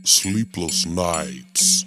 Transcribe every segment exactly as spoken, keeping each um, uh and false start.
Sleepless nights.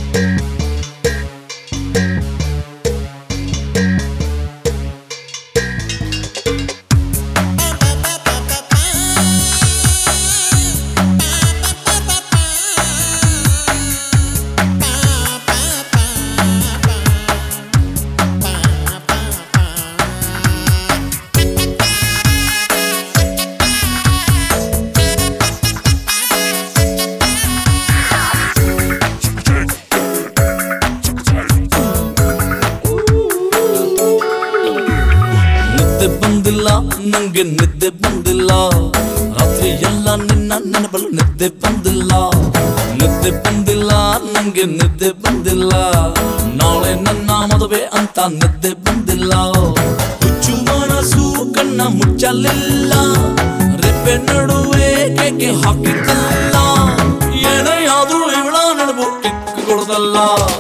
ನಂಗೆ ನಿದ್ದೆ ಬಂದಿಲ್ಲ ರಾತ್ರಿ ಎಲ್ಲ ನಿನ್ನ ನೆನಪಲು ನಿದ್ದೆ ಬಂದಿಲ್ಲ ನಿದ್ದೆ ಬಂದಿಲ್ಲ ನಂಗೆ ನಿದ್ದೆ ಬಂದಿಲ್ಲ ನಾಳೆ ನನ್ನ ಮದುವೆ ಅಂತ ನಿದ್ದೆ ಬಂದಿಲ್ಲ ಹುಚ್ಚು ಮನಸ್ಸು ಕಣ್ಣ ಮುಚ್ಚಲಿಲ್ಲ ರೆಪ್ಪೆ ನಡುವೆ ಕೇಕೆ ಹಾಕಿದ್ದಲ್ಲ ಏನೇ ಆದ್ರೂ ಇವಳ ನೆನಪು ಕಿಕ್ಕು ಕೊಡದಲ್ಲ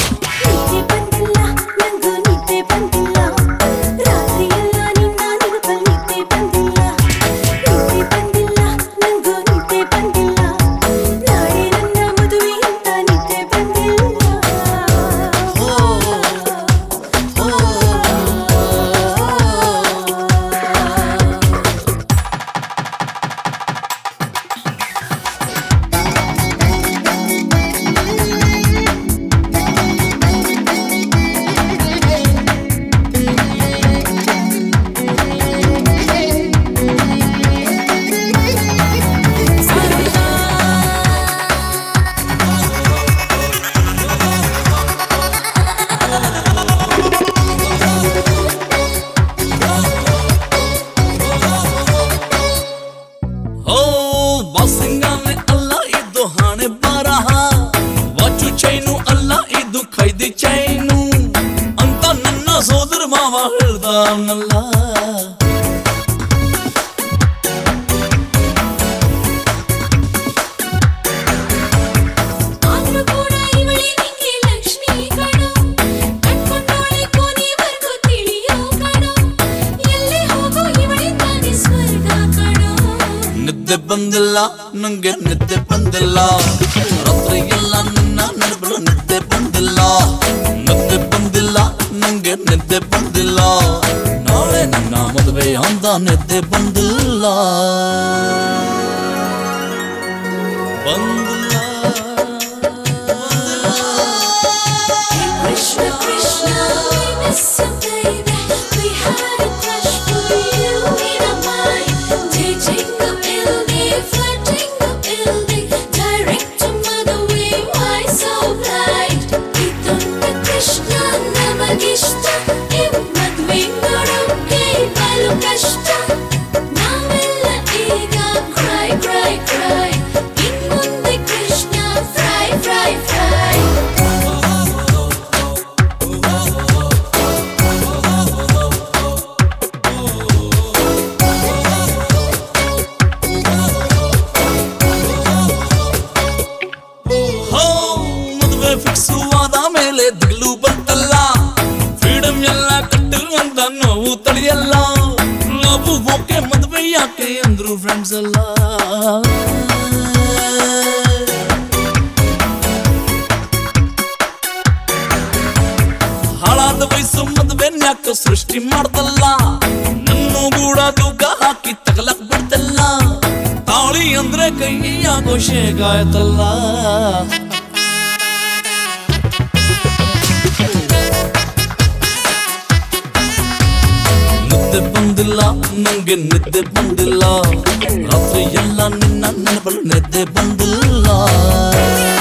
ಚೈನು ಅಂತ ನನ್ನ ಸೋದರ ಮಾವ ಹೇಳ್ದಾನಲ್ಲ ನಿದ್ದೆ ಬಂದಿಲ್ಲ ನಂಗೆ ನಿದ್ದೆ ಬಂದಿಲ್ಲ ರಾತ್ರಿ ಎಲ್ಲ ನಿನ್ನ ನೆನಪಲು ನಿದ್ದೆ ಬಂದಿಲ್ಲ ನಿದ್ದೆ ಬಂದಿಲ್ಲ ನಂಗೆ ನಿದ್ದೆ ಬಂದಿಲ್ಲ ನಾಳೆ ನನ್ನ ಮದುವೆ ಅಂತ ನಿದ್ದೆ ಬಂದಿಲ್ಲ ಬಂದಿಲ್ಲ Krishna Krishna we miss you baby we had a crush for you in our mind dating the building flirting the building direct to mother we why so blind idonte Krishna namagishta in madve nodokke balu kashta navella ega cry cry cry in munde Krishna fry fry fry fix ಆದ ಮೇಲೆ ದಿಗ್ಲು ಬಂತಲ್ಲ freedom ಎಲ್ಲ ಕಟ್ಟು ಅಂತ ನೋವು ತಡೆಯಲ್ಲ ನಾವು okay ಮದುವೆ ಯಾಕೆ ಅಂದ್ರು ಫ್ರೆಂಡ್ಸ್ ಎಲ್ಲ ಹಾಳಾದ ವಯಸ್ಸು ಮದುವೆ ಯಾಕೆ ಸೃಷ್ಟಿ ಮಾಡ್ದಲ್ಲ ನನ್ನ ಕೂಡ ತೂಕ ಹಾಕಿ ತಗಲಕ್ ಬಿಡ್ತಲ್ಲ ತಾಳಿ ಅಂದ್ರೆ ಕೈ ಯಾಕೋ ಶೇಗಾಯ್ತಲ್ಲ ನಿದ್ದೆ ಬಂದಿಲ್ಲ ನಂಗೆ ನಿದ್ದೆ ಬಂದಿಲ್ಲ ರಾತ್ರಿ ಎಲ್ಲ ನಿನ್ನ ನೆನಪಲು ನಿದ್ದೆ ಬಂದಿಲ್ಲ